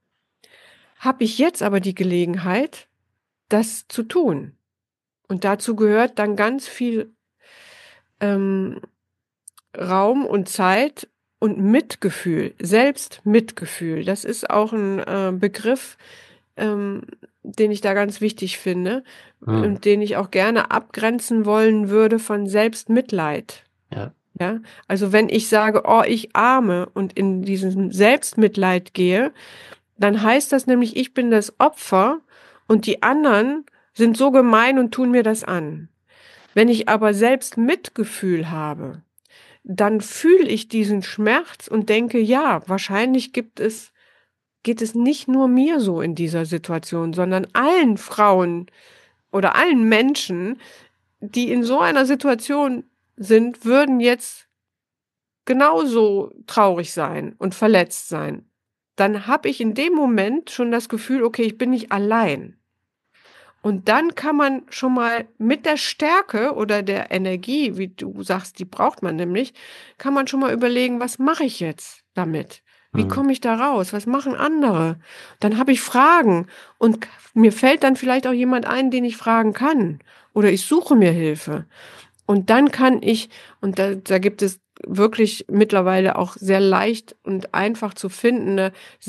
habe ich jetzt aber die Gelegenheit, das zu tun. Und dazu gehört dann ganz viel, ähm, Raum und Zeit und Mitgefühl, Selbstmitgefühl. Das ist auch 'n, äh, Begriff, ähm, den ich da ganz wichtig finde mhm, und den ich auch gerne abgrenzen wollen würde von Selbstmitleid. ja, Ja, also wenn ich sage: „Oh, ich Arme“ und in diesen Selbstmitleid gehe, dann heißt das nämlich, ich bin das Opfer und die anderen sind so gemein und tun mir das an. Wenn ich aber selbst Mitgefühl habe, dann fühle ich diesen Schmerz und denke: „Ja, wahrscheinlich gibt es geht es nicht nur mir so in dieser Situation, sondern allen Frauen oder allen Menschen, die in so einer Situation sind, würden jetzt genauso traurig sein und verletzt sein.“ Dann habe ich in dem Moment schon das Gefühl: „Okay, ich bin nicht allein.“ Und dann kann man schon mal mit der Stärke oder der Energie, wie du sagst, die braucht man nämlich, kann man schon mal überlegen: „Was mache ich jetzt damit? Wie mhm, komme ich da raus? Was machen andere?“ Dann habe ich Fragen und k mir fällt dann vielleicht auch jemand ein, den ich fragen kann oder ich suche mir Hilfe. Und dann kann ich und da da gibt es wirklich mittlerweile auch sehr leicht und einfach zu findende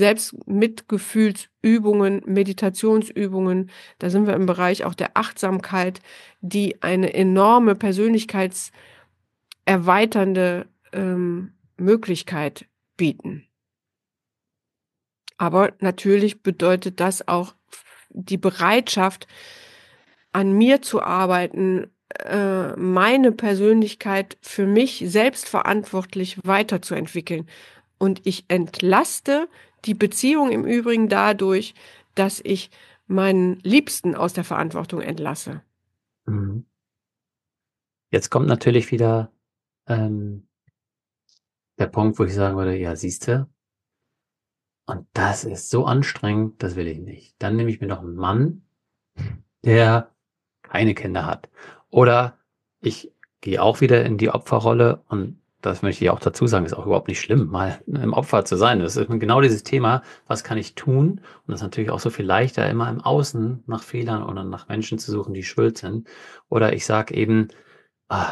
Selbstmitgefühlsübungen, Meditationsübungen. Da sind wir im Bereich auch der Achtsamkeit, die eine enorme persönlichkeitserweiternde, ähm, Möglichkeit bieten. Aber natürlich bedeutet das auch die Bereitschaft, an mir zu arbeiten, äh, meine Persönlichkeit für mich selbstverantwortlich weiterzuentwickeln. Und ich entlaste die Beziehung im Übrigen dadurch, dass ich meinen Liebsten aus der Verantwortung entlasse. mhm. Jetzt kommt natürlich wieder, ähm, der Punkt, wo ich sagen würde: „Ja, siehste, und das ist so anstrengend, das will ich nicht.“ Dann nehme ich mir noch 'n Mann, der keine Kinder hat. Oder ich gehe auch wieder in die Opferrolle und das möchte ich auch dazu sagen, ist auch überhaupt nicht schlimm, mal 'n Opfer zu sein. Das ist genau dieses Thema, was kann ich tun? Und das ist natürlich auch so viel leichter, immer im Außen nach Fehlern oder nach Menschen zu suchen, die schuld sind. Oder ich sage eben: „Ah,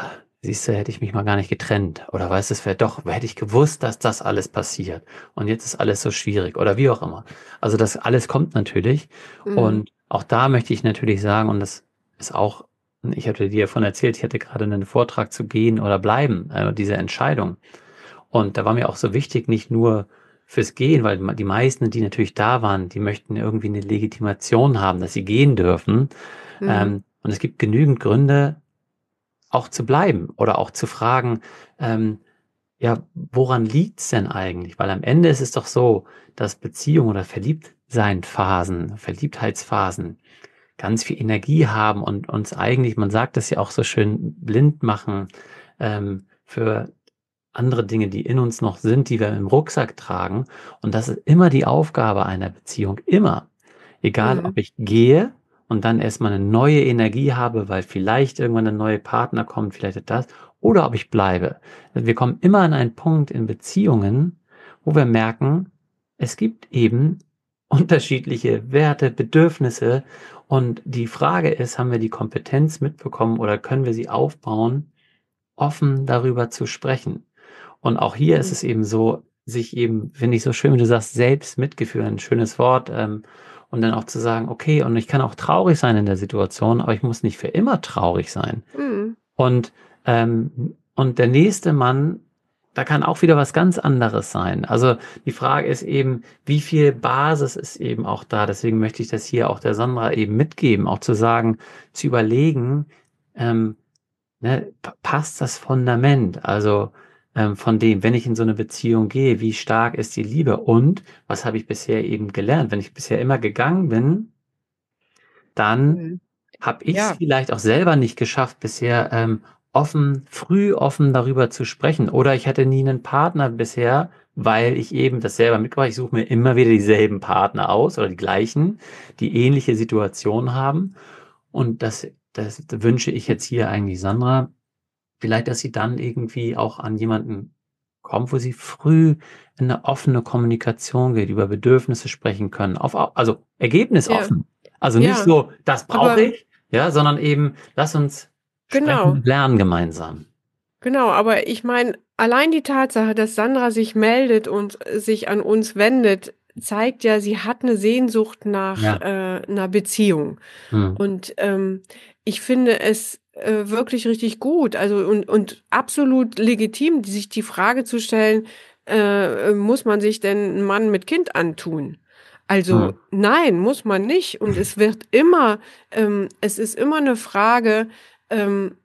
siehst du, hätte ich mich mal gar nicht getrennt. Oder weißt du, es wäre doch, hätte ich gewusst, dass das alles passiert. Und jetzt ist alles so schwierig. Oder wie auch immer. Also das alles kommt natürlich. Mhm. Und auch da möchte ich natürlich sagen, und das ist auch, ich hatte dir davon erzählt, ich hatte gerade einen Vortrag zu gehen oder bleiben, äh, diese Entscheidung. Und da war mir auch so wichtig, nicht nur fürs Gehen, weil die meisten, die natürlich da waren, die möchten irgendwie eine Legitimation haben, dass sie gehen dürfen. Mhm. Ähm, und es gibt genügend Gründe, auch zu bleiben oder auch zu fragen, ähm, ja, woran liegt's denn eigentlich? Weil am Ende ist es doch so, dass Beziehungen oder Verliebtseinphasen, Verliebtheitsphasen ganz viel Energie haben und uns eigentlich, man sagt das ja auch so schön, blind machen ähm, für andere Dinge, die in uns noch sind, die wir im Rucksack tragen. Und das ist immer die Aufgabe einer Beziehung, immer. Egal, ob Mhm. ich gehe und dann erstmal eine neue Energie habe, weil vielleicht irgendwann ein neuer Partner kommt, vielleicht das, oder ob ich bleibe. Wir kommen immer an einen Punkt in Beziehungen, wo wir merken, es gibt eben unterschiedliche Werte, Bedürfnisse und die Frage ist, haben wir die Kompetenz mitbekommen oder können wir sie aufbauen, offen darüber zu sprechen? Und auch hier ist Mhm. es eben so, sich eben, finde ich so schön, wie du sagst, selbst Mitgefühl, ein schönes Wort, ähm, und dann auch zu sagen, okay, und ich kann auch traurig sein in der Situation, aber ich muss nicht für immer traurig sein. Mhm. Und, ähm, und der nächste Mann, da kann auch wieder was ganz anderes sein. Also die Frage ist eben, wie viel Basis ist eben auch da? Deswegen möchte ich das hier auch der Sandra eben mitgeben, auch zu sagen, zu überlegen, ähm, ne, pa- passt das Fundament? Also ähm, von dem, wenn ich in so eine Beziehung gehe, wie stark ist die Liebe? Und was habe ich bisher eben gelernt? Wenn ich bisher immer gegangen bin, dann Mhm. habe ich es Ja. vielleicht auch selber nicht geschafft, bisher ähm, offen, früh offen darüber zu sprechen. Oder ich hatte nie einen Partner bisher, weil ich eben das selber mitgebracht habe. Ich suche mir immer wieder dieselben Partner aus oder die gleichen, die ähnliche Situationen haben. Und das, das wünsche ich jetzt hier eigentlich Sandra. Vielleicht, dass sie dann irgendwie auch an jemanden kommt, wo sie früh in eine offene Kommunikation geht, über Bedürfnisse sprechen können, auf, also Ja. ergebnisoffen. Also nicht Ja. so, das brauche Aber ich, ja, sondern eben, lass uns sprechen genau. und lernen gemeinsam. Genau, aber ich meine, allein die Tatsache, dass Sandra sich meldet und sich an uns wendet, zeigt ja, sie hat eine Sehnsucht nach Ja. äh, einer Beziehung. Hm. Und ähm, ich finde es äh, wirklich richtig gut, also und, und absolut legitim, sich die Frage zu stellen, äh, muss man sich denn einen Mann mit Kind antun? Hm. Also nein, muss man nicht. Und es wird immer, ähm, es ist immer eine Frage, ähm,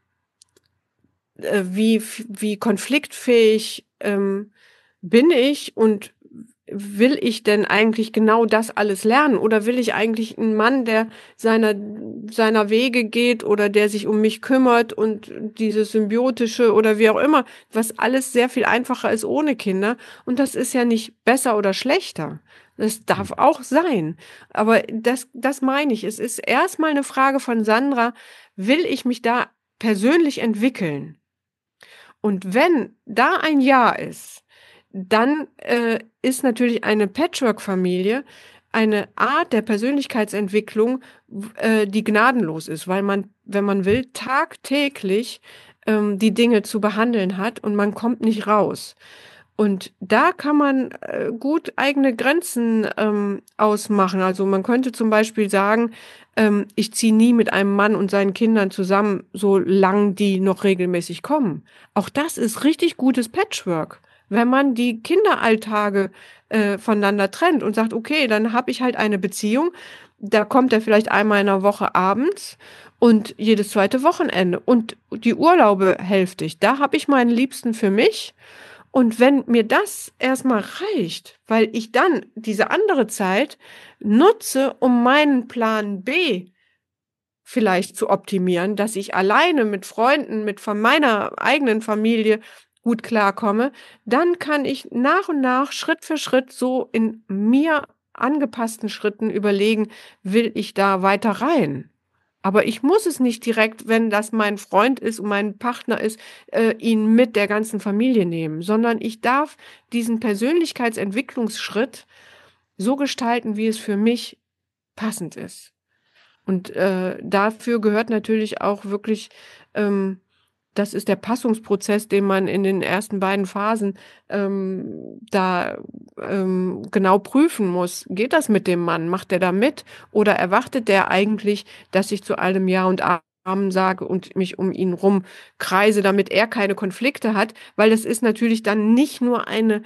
äh, wie, wie konfliktfähig ähm, bin ich und will ich denn eigentlich genau das alles lernen? Oder will ich eigentlich einen Mann, der seiner, seiner Wege geht oder der sich um mich kümmert und dieses Symbiotische oder wie auch immer, was alles sehr viel einfacher ist ohne Kinder. Und das ist ja nicht besser oder schlechter. Das darf auch sein. Aber das, das meine ich. Es ist erstmal eine Frage von Sandra, will ich mich da persönlich entwickeln? Und wenn da ein Ja ist, dann äh, ist natürlich eine Patchwork-Familie eine Art der Persönlichkeitsentwicklung, w- äh, die gnadenlos ist, weil man, wenn man will, tagtäglich ähm, die Dinge zu behandeln hat und man kommt nicht raus. Und da kann man äh, gut eigene Grenzen ähm, ausmachen. Also man könnte zum Beispiel sagen, ähm, ich ziehe nie mit einem Mann und seinen Kindern zusammen, solange die noch regelmäßig kommen. Auch das ist richtig gutes Patchwork. Wenn man die Kinderalltage äh, voneinander trennt und sagt, okay, dann habe ich halt eine Beziehung, da kommt er vielleicht einmal in der Woche abends und jedes zweite Wochenende und die Urlaube hälftig. Da habe ich meinen Liebsten für mich. Und wenn mir das erstmal reicht, weil ich dann diese andere Zeit nutze, um meinen Plan B vielleicht zu optimieren, dass ich alleine mit Freunden, mit von meiner eigenen Familie gut klarkomme, dann kann ich nach und nach, Schritt für Schritt, so in mir angepassten Schritten überlegen, will ich da weiter rein? Aber ich muss es nicht direkt, wenn das mein Freund ist und mein Partner ist, äh, ihn mit der ganzen Familie nehmen, sondern ich darf diesen Persönlichkeitsentwicklungsschritt so gestalten, wie es für mich passend ist. Und äh, dafür gehört natürlich auch wirklich ähm, Das ist der Passungsprozess, den man in den ersten beiden Phasen ähm, da ähm, genau prüfen muss. Geht das mit dem Mann? Macht der da mit? Oder erwartet der eigentlich, dass ich zu allem Ja und Amen sage und mich um ihn rum kreise, damit er keine Konflikte hat? Weil das ist natürlich dann nicht nur eine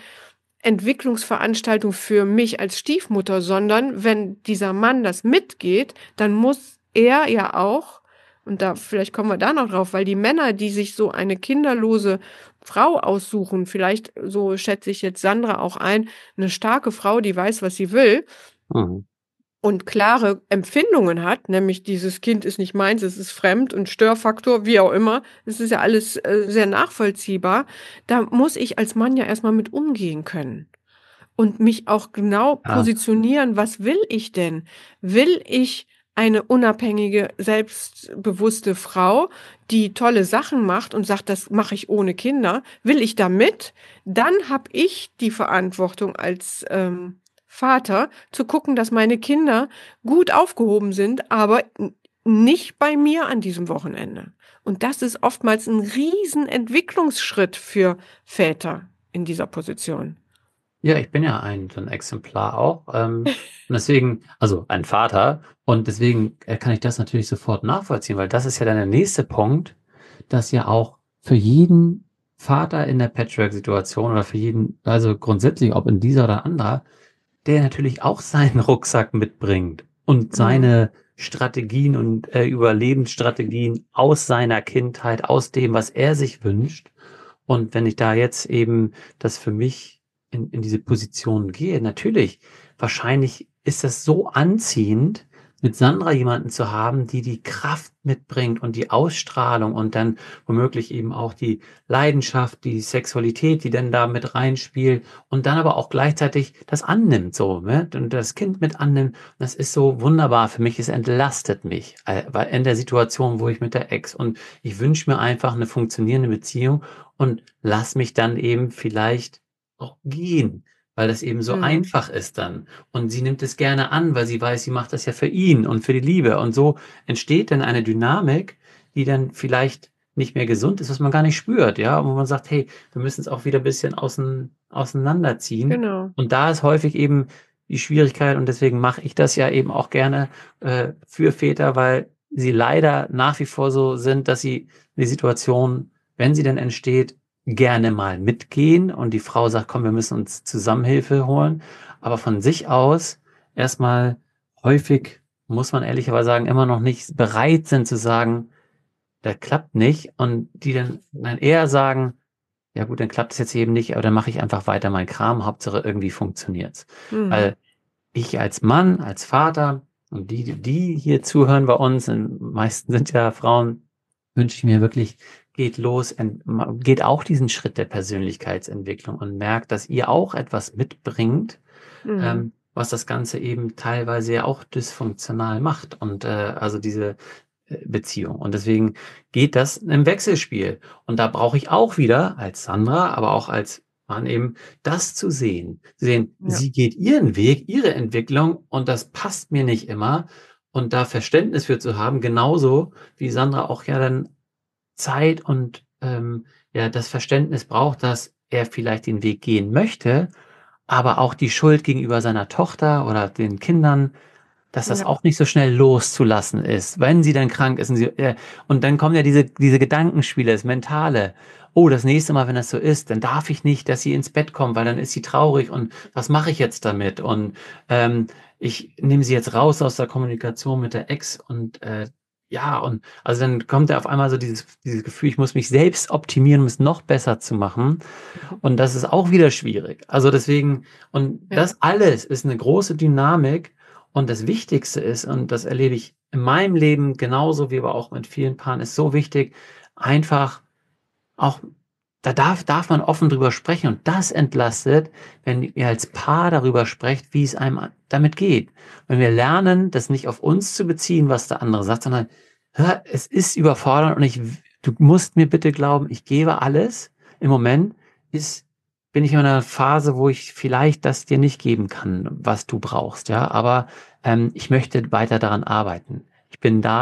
Entwicklungsveranstaltung für mich als Stiefmutter, sondern wenn dieser Mann das mitgeht, dann muss er ja auch, und da vielleicht kommen wir da noch drauf, weil die Männer, die sich so eine kinderlose Frau aussuchen, vielleicht, so schätze ich jetzt Sandra auch ein, eine starke Frau, die weiß, was sie will Mhm. und klare Empfindungen hat, nämlich dieses Kind ist nicht meins, es ist fremd und Störfaktor, wie auch immer, es ist ja alles äh, sehr nachvollziehbar, da muss ich als Mann ja erstmal mit umgehen können. Und mich auch genau Ja. positionieren, was will ich denn? Will ich eine unabhängige, selbstbewusste Frau, die tolle Sachen macht und sagt, das mache ich ohne Kinder? Will ich da mit? Dann habe ich die Verantwortung als ähm, Vater zu gucken, dass meine Kinder gut aufgehoben sind, aber n- nicht bei mir an diesem Wochenende. Und das ist oftmals ein riesen Entwicklungsschritt für Väter in dieser Position. Ja, ich bin ja ein, so ein Exemplar auch. Ähm, und deswegen, also ein Vater, und deswegen äh, kann ich das natürlich sofort nachvollziehen, weil das ist ja dann der nächste Punkt, dass ja auch für jeden Vater in der Patchwork-Situation oder für jeden, also grundsätzlich, ob in dieser oder anderer, der natürlich auch seinen Rucksack mitbringt und Mhm. seine Strategien und äh, Überlebensstrategien aus seiner Kindheit, aus dem, was er sich wünscht. Und wenn ich da jetzt eben das für mich in, in diese Position gehe, natürlich, wahrscheinlich ist das so anziehend, mit Sandra jemanden zu haben, die die Kraft mitbringt und die Ausstrahlung und dann womöglich eben auch die Leidenschaft, die Sexualität, die dann da mit reinspielt und dann aber auch gleichzeitig das annimmt, so, ne? Und das Kind mit annimmt. Das ist so wunderbar für mich. Es entlastet mich, äh, weil in der Situation, wo ich mit der Ex und ich wünsche mir einfach eine funktionierende Beziehung und lass mich dann eben vielleicht auch gehen, weil das eben so Mhm. einfach ist dann. Und sie nimmt es gerne an, weil sie weiß, sie macht das ja für ihn und für die Liebe. Und so entsteht dann eine Dynamik, die dann vielleicht nicht mehr gesund ist, was man gar nicht spürt, ja, und wo man sagt, hey, wir müssen es auch wieder ein bisschen außen, auseinanderziehen. Genau. Und da ist häufig eben die Schwierigkeit und deswegen mache ich das ja eben auch gerne äh, für Väter, weil sie leider nach wie vor so sind, dass sie die Situation, wenn sie denn entsteht, gerne mal mitgehen und die Frau sagt, komm, wir müssen uns zusammen Hilfe holen, aber von sich aus erstmal häufig, muss man ehrlicherweise sagen, immer noch nicht bereit sind zu sagen, das klappt nicht und die dann, dann eher sagen, ja gut, dann klappt es jetzt eben nicht, aber dann mache ich einfach weiter meinen Kram, Hauptsache irgendwie funktioniert's. Mhm. Weil ich als Mann, als Vater und die, die hier zuhören bei uns, und meisten sind ja Frauen, wünsche ich mir wirklich, geht los, ent- ma- geht auch diesen Schritt der Persönlichkeitsentwicklung und merkt, dass ihr auch etwas mitbringt, Mhm. ähm, was das Ganze eben teilweise ja auch dysfunktional macht und äh, also diese äh, Beziehung. Und deswegen geht das im Wechselspiel. Und da brauche ich auch wieder als Sandra, aber auch als Mann eben das zu sehen. Zu sehen, Ja. sie geht ihren Weg, ihre Entwicklung und das passt mir nicht immer. Und da Verständnis für zu haben, genauso wie Sandra auch ja dann Zeit und ähm, ja das Verständnis braucht, dass er vielleicht den Weg gehen möchte, aber auch die Schuld gegenüber seiner Tochter oder den Kindern, dass das Ja. auch nicht so schnell loszulassen ist, wenn sie dann krank ist und sie, äh, und dann kommen ja diese, diese Gedankenspiele, das Mentale. Oh, das nächste Mal, wenn das so ist, dann darf ich nicht, dass sie ins Bett kommt, weil dann ist sie traurig und was mache ich jetzt damit? Und ähm, ich nehme sie jetzt raus aus der Kommunikation mit der Ex und äh, ja, und also dann kommt ja auf einmal so dieses, dieses Gefühl, ich muss mich selbst optimieren, um es noch besser zu machen. Und das ist auch wieder schwierig. Also deswegen, und Ja. das alles ist eine große Dynamik. Und das Wichtigste ist, und das erlebe ich in meinem Leben genauso wie aber auch mit vielen Paaren, ist so wichtig, einfach auch, da darf, darf man offen drüber sprechen. Und das entlastet, wenn ihr als Paar darüber sprecht, wie es einem damit geht. Wenn wir lernen, das nicht auf uns zu beziehen, was der andere sagt, sondern, hör, es ist überfordernd und ich, du musst mir bitte glauben, ich gebe alles. Im Moment ist, bin ich in einer Phase, wo ich vielleicht das dir nicht geben kann, was du brauchst, ja. Aber ähm, ich möchte weiter daran arbeiten. Ich bin da, Mhm.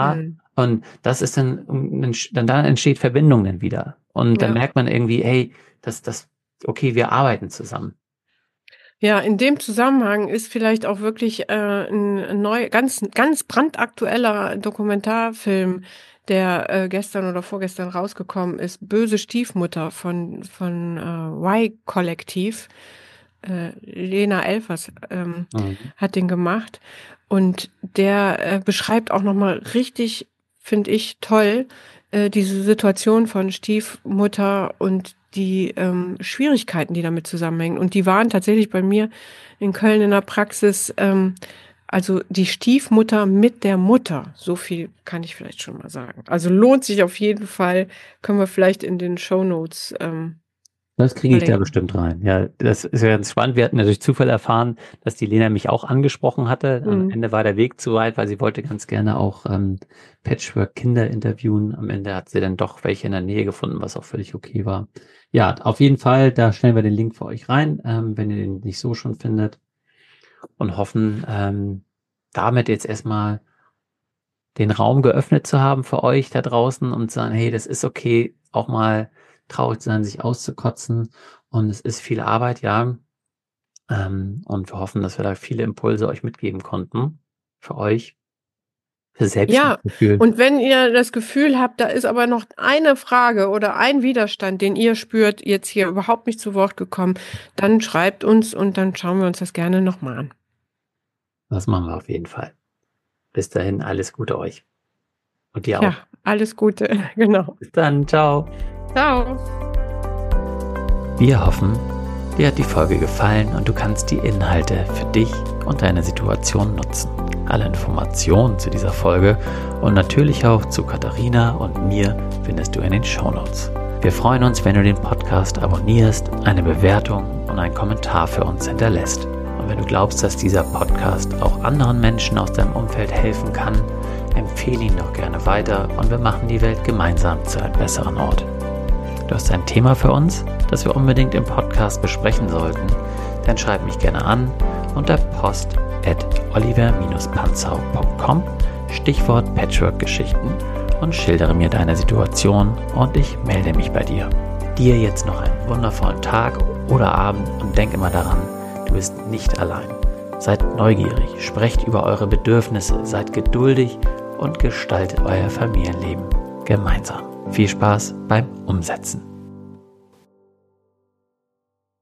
Und das ist dann, dann, dann entsteht Verbindung dann wieder. Und dann Ja. merkt man irgendwie, hey, das, das, okay, wir arbeiten zusammen. Ja, in dem Zusammenhang ist vielleicht auch wirklich äh, ein neu, ganz, ganz brandaktueller Dokumentarfilm, der äh, gestern oder vorgestern rausgekommen ist, Böse Stiefmutter von, von äh, Y-Kollektiv. Äh, Lena Elfers ähm, Mhm. hat den gemacht. Und der äh, beschreibt auch nochmal richtig, finde ich, toll, äh, diese Situation von Stiefmutter und die ähm, Schwierigkeiten, die damit zusammenhängen. Und die waren tatsächlich bei mir in Köln in der Praxis, ähm, also die Stiefmutter mit der Mutter. So viel kann ich vielleicht schon mal sagen. Also lohnt sich auf jeden Fall, können wir vielleicht in den Shownotes ähm, Das kriege ich da verlinken. bestimmt rein. Ja, das ist ja ganz spannend. Wir hatten ja durch Zufall erfahren, dass die Lena mich auch angesprochen hatte. Am Mhm. Ende war der Weg zu weit, weil sie wollte ganz gerne auch ähm, Patchwork-Kinder interviewen. Am Ende hat sie dann doch welche in der Nähe gefunden, was auch völlig okay war. Ja, auf jeden Fall, da stellen wir den Link für euch rein, ähm, wenn ihr den nicht so schon findet. Und hoffen, ähm, damit jetzt erstmal den Raum geöffnet zu haben für euch da draußen und zu sagen, hey, das ist okay, auch mal traurig zu sein, sich auszukotzen. Und es ist viel Arbeit, ja. Ähm, und wir hoffen, dass wir da viele Impulse euch mitgeben konnten. Für euch. Für Ja, Selbstmitgefühl. und wenn ihr das Gefühl habt, da ist aber noch eine Frage oder ein Widerstand, den ihr spürt, jetzt hier überhaupt nicht zu Wort gekommen, dann schreibt uns und dann schauen wir uns das gerne nochmal an. Das machen wir auf jeden Fall. Bis dahin, alles Gute euch. Und dir Ja, auch. alles Gute, genau. Bis dann, ciao. Ciao. Wir hoffen, dir hat die Folge gefallen und du kannst die Inhalte für dich und deine Situation nutzen. Alle Informationen zu dieser Folge und natürlich auch zu Katharina und mir findest du in den Shownotes. Wir freuen uns, wenn du den Podcast abonnierst, eine Bewertung und einen Kommentar für uns hinterlässt. Und wenn du glaubst, dass dieser Podcast auch anderen Menschen aus deinem Umfeld helfen kann, empfehle ihn doch gerne weiter und wir machen die Welt gemeinsam zu einem besseren Ort. Du hast ein Thema für uns, das wir unbedingt im Podcast besprechen sollten, dann schreib mich gerne an unter post at oliver dash panzau punkt com, Stichwort Patchwork-Geschichten und schildere mir deine Situation und ich melde mich bei dir. Dir jetzt noch einen wundervollen Tag oder Abend und denk immer daran, du bist nicht allein. Seid neugierig, sprecht über eure Bedürfnisse, seid geduldig und gestaltet euer Familienleben gemeinsam. Viel Spaß beim Umsetzen.